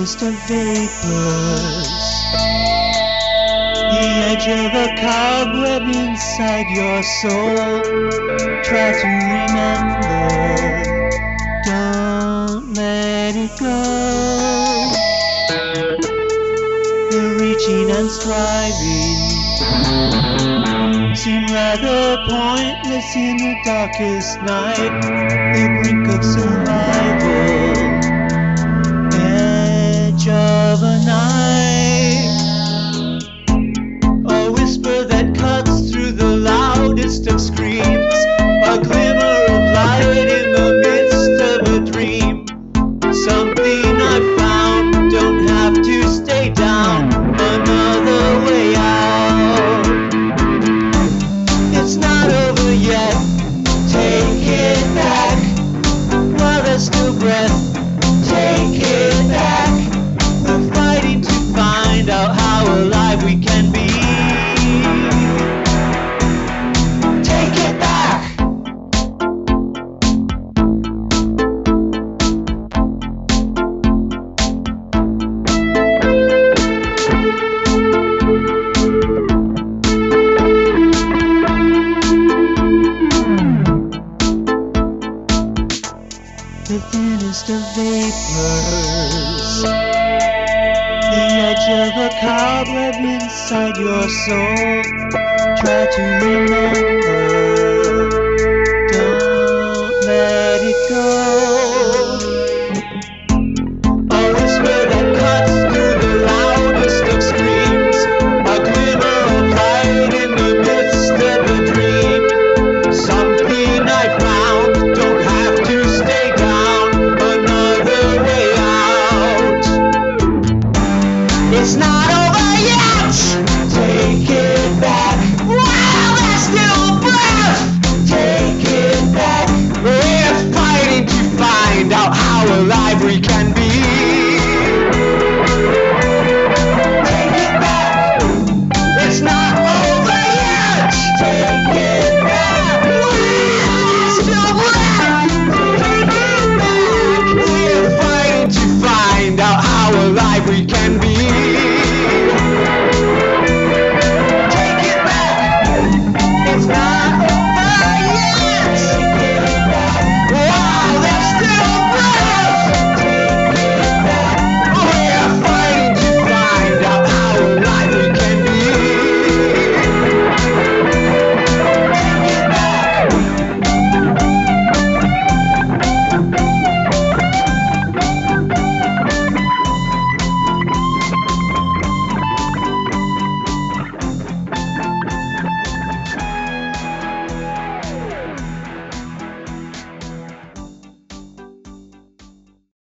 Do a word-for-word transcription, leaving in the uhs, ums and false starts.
thinnest of vapors, the edge of a cobweb inside your soul. Try to remember, don't let it go. The reaching and striving seem rather pointless in the darkest night. The brink of survival, edge of a knife, a whisper that cuts through the loudest of screams, a glimmer of light in the midst of a dream. Something I found, don't have to stay down, another way out. It's not over yet, take it back, while there's still breath, take it back. We're fighting to find out how alive we can be. Take it back. The thinnest of vapors, the edge of a cobweb inside your soul. Try to remember, don't let it go. A whisper that cuts through the loudest of screams, a glimmer of light in the midst of a dream. Something I found, don't have to stay down, another way out. It's not over yet, take it back, while there's still breath, take it back. We're fighting to find out how alive we can be.